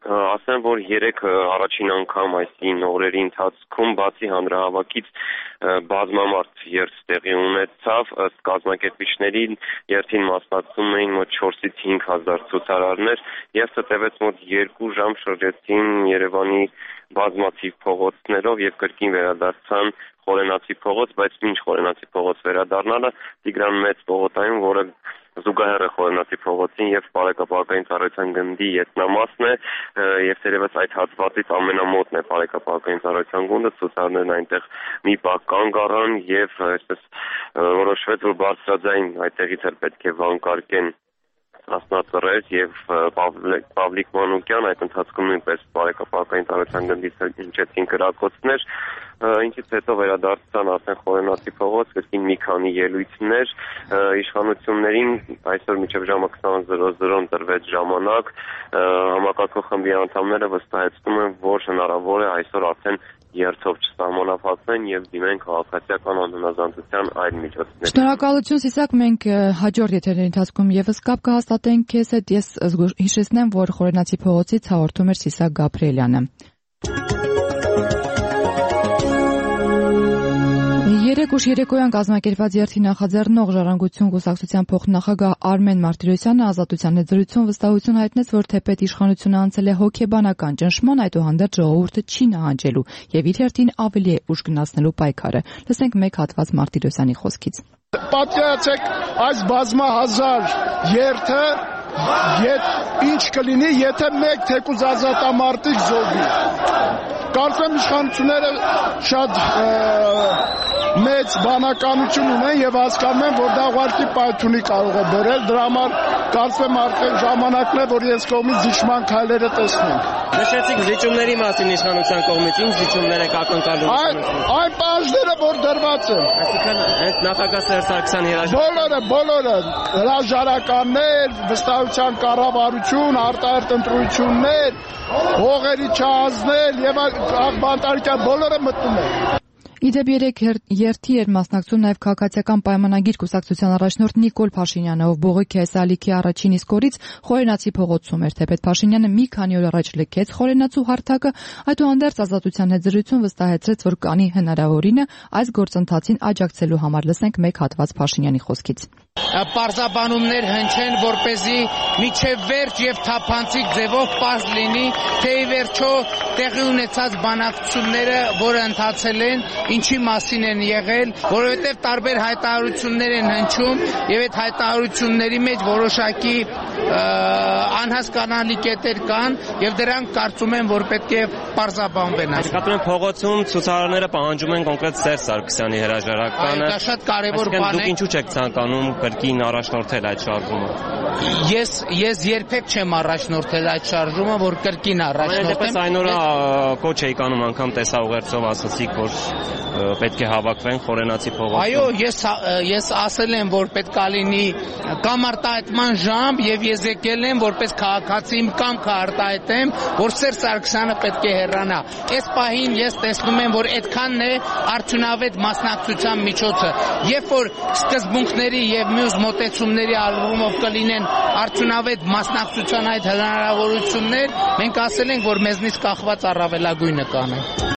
ասեմ, որ երեք առաջին անգամ այսին օրերի ընթացքում բացի հանրահավաքից բազմամարդ երթ տեղի ունեցավ, ըստ կազմակերպիչների երթին մասնակցում էին մոտ 4-ից 5 հազար ցուցարարներ, երթը տևեց մոտ 2 ժամ, շրջեցին Երևանի բազմաթիվ փողոցներով եւ կրկին վերադարձան Խորենացի փողոց, բայց մինչ Խորենացի փողոց վերադառնալը Տիգրան Մեծ պողոտայում, որը զուգահեռ է Խորենացի փողոցին եւ Պարեկապահական ծառայության գնդի ետնամասն է եւ թերևս այդ հատվածից ամենամոտն է Պարեկապահական ծառայության գունդը, ցուցարարներն այնտեղ մի պահ կանգ առան եւ այսպես որոշվեց, որ բարձրաձայն այդտեղից էլ պետք է վանկարկեն Ասնածռեր եւ Պավլիկ Մանուկյան, այդ ընթացքում նույնպես Պարեկապահական ծառայության գնդից հնչեցին կրակոցներ, ինչից հետո վերադարձան արդեն Խորենացի փողոց, կրկին մի քանի ելույթներ, իշխանություններին այսօր մինչև ժամը 20:00 տրվեց ժամանակ, համակարգող խմբի անդամները վստահեցնում են, որ հնարավոր է այսօր արդեն երթով չսահմանափակվեն եւ դիմեն քաղաքացիական անհնազանդության այլ միջոցներ։ Շնորհակալություն Սիսակ, մենք հաջորդ եթերների ընթացքում եւս կապ կհաստատենք քեզ հետ, ես հիշեցնեմ, որ Խորենացի փողոցից հաղորդում էր Սիսակ Գաբրիելյանը։ Երեկ ուշ երեկոյան կազմակերպված երթի նախաձեռնող Ժառանգություն կուսակցության փոխնախագահ Արմեն Մարտիրոսյանը Ազատության հետ զրույցում վստահություն հայտնեց, որ թեպետ իշխանությունը անցել է հոգեբանական ճնշման, այդուհանդերձ ժողովուրդը չի նահանջելու եւ իր հերթին ավելի է ուժ գնացնելու պայքարը։ Լսենք մեկ հատված Մարտիրոսյանի խոսքից։ Պատկերացեք այս բազմահազար երթը ինչ կլինի, եթե մեկ թեկուզ ազատամարտիկ զոհվի։ Կարծեմ իշխանությունները շատ մեծ բանականություն ունեն եւ հասկանում են, որ դա ուղղակի պայթունի կարող է բերել, դրա համար կարծեմ արդեն ժամանակն է, որ ես կողմից զիջման քայլերը տեսնենք։ Նշեցիք զիջումների մասին իշխանության կողմից, ինչ զիջումներ եք ակնկալում իշխանությունը։ Այն պահանջները, որ դրված են։ Այսինքն այդ նախագահ Սերժ Սարգսյանի հրաժարական։ Բոլորը հրաժարականներ, վստահության կառավարություն, արտահերտ ընտրություններ, հողերի չհանձնել եւ բանտարկյալ բոլորը մտնում են։ Իդեպ երեք երթի էր մասնակցում նաև քաղաքացիական պայմանագիր կուսակցության առաջնորդ Նիկոլ Փաշինյանը, ով բողոքի այս ալիքի առաջին իսկ օրից Խորենացի փողոցում էր, թեպետ Փաշինյանը մի քանի օր առաջ լքեց Խորենացու հարթակը, այդուհանդերձ Ազատության հետ զրույցում վստահեցրեց, որ կանի հնարավորինը այս գործընթացին աջակցելու համար։ Լսենք մեկ հատված Փաշինյանի խոսքից։ Պարզաբանումներ հնչեն, որպեսզի միջև վերջ եւ թափանցիկ ձևով պարզ լինի, թե ի վերջո տեղի ունեցած բանակցությունները, որը ընթացել են, ինչի մասին են եղել, որովհետեւ տարբեր հայտարարություններ են հնչում եւ այդ հայտարարությունների մեջ որոշակի անհասկանալի կետեր կան եւ դրանք կարծում եմ, որ պետք է պարզաբանվեն։ Այսինքն եմ փողոցում ցուցարարները պահանջում են կոնկրետ Սերժ Սարգսյանի հրաժարականը։ Դա շատ կարեւոր բան է։ Դուք ինչու չեք ցանկանում կրկին առաջնորդել այդ շարժումը։ Ես երբեք չեմ առաջնորդել այդ շարժումը, որ կրկին առաջնորդեմ։ Այն օրը կոչ էի կանում անգամ տեսաուղերձով ասացիք, որ պետք է հավաքվեն Խորենացի փողոցում։ Այո, ես ասել եմ, որ պետք է լինի կամ արտահայտման ժամ եւ ես եկել եմ որպես քաղաքացի իմ կամքը արտահայտեմ, որ Սերժ Սարգսյանը պետք է հեռանա։ Այս պահին ես տեսնում եմ, որ այդքանն է արդյունավետ մասնակցության միջոցը։ Երբ որ սկզբունքների եւ մյուս մոտեցումների առումով կլինեն արդյունավետ մասնակցության այդ հնարավորություններ, մենք ասել ենք, որ մեզնից կախված առավելագույնը կանենք։